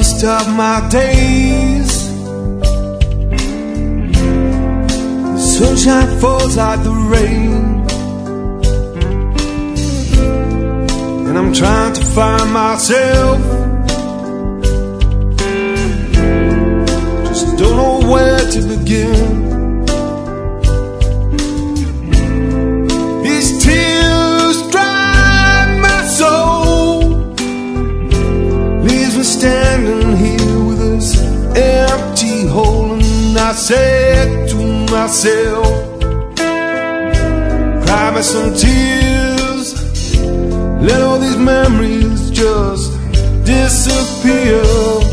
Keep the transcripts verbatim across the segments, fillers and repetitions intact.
darkest of my days, the sunshine falls like the rain, and I'm trying to find myself. Just don't know where to begin. These tears dry my soul, leaves me standing here with this empty hole. And I said to myself, cry me some tears, let all these memories just disappear.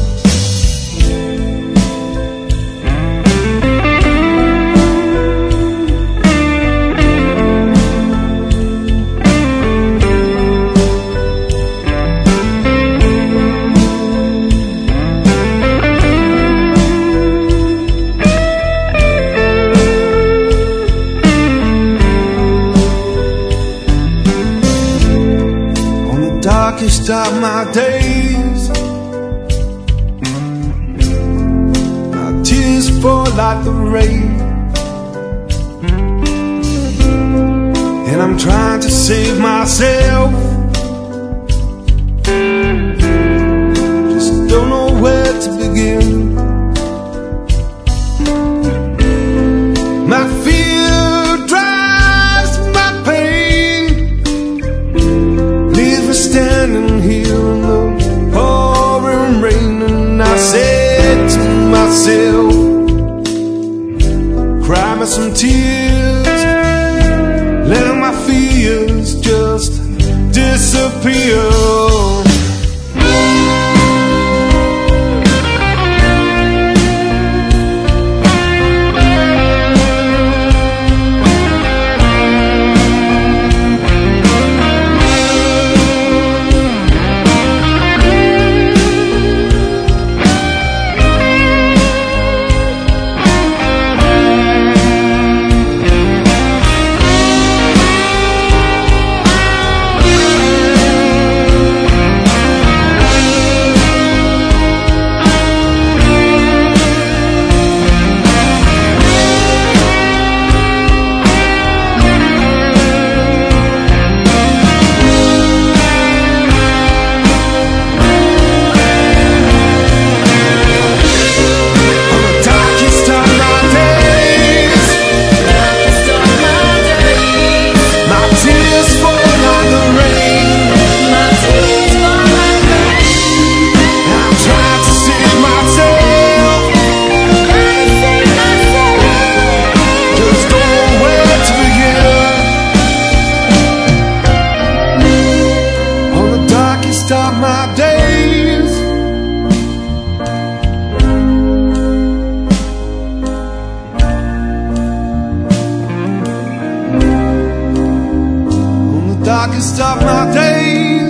Darkest of my days, my tears fall like the rain, and I'm trying to save myself. Just don't know where to begin. My fear drives my pain, leaves me standing here in the pouring rain. And I said to myself, cry me some tears, let my fears just disappear. Of my days, on the darkest of my days.